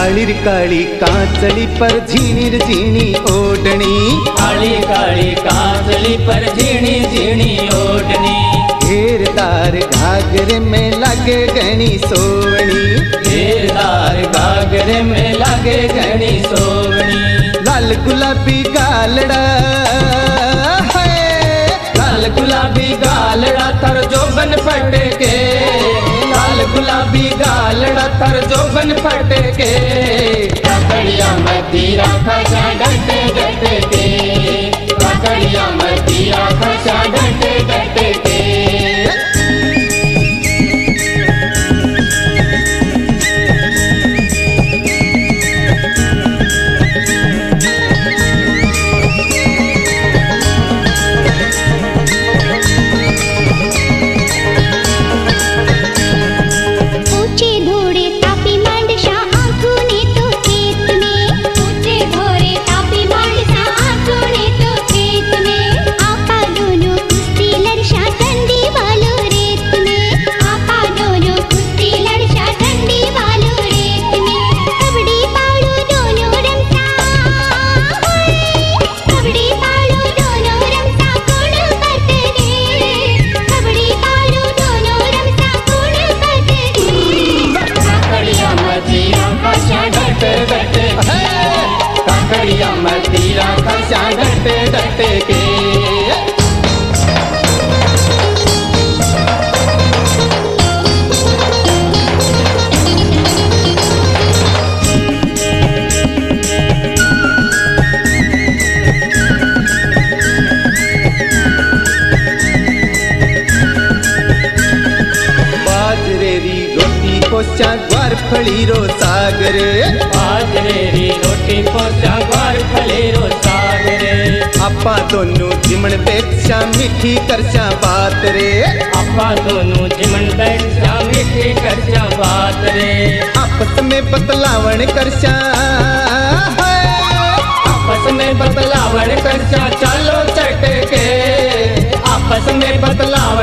काली काली कांचली पर झीणी झीणी ओढ़नी, काली काली कांचली पर झीणी झीणी ओढ़नी। घेरदार घाघरे में लगे घनी सोवनी, घेरदार घाघरे में लगे घनी सोवनी। लाल गुलाबी गालड़ा है, लाल गुलाबी गालड़ा तर जोबन फटके, लाल गुलाबी गालड़ा तर जोबन फटके। काकड़िया मतीरा खसा डटे डटे के, काकड़िया मतीरा खसा डटे डटे के। काकड़िया मतीरा खसा डटे डटे के। बाजरेरी रोटी पोचा ग्वार फली रो सागरे, बाजरेरी रोटी पोचा ग्वार फली रो सागरे। आपा दोनों जिमण पेक्षा मीठी करचा बात रे, आपा दोनों जिमण पेक्षा मीठी करचा बात रे। आपस में बतलावण करचा, आपस में बतलावण करचा चलो चटके, आपस में बतलावण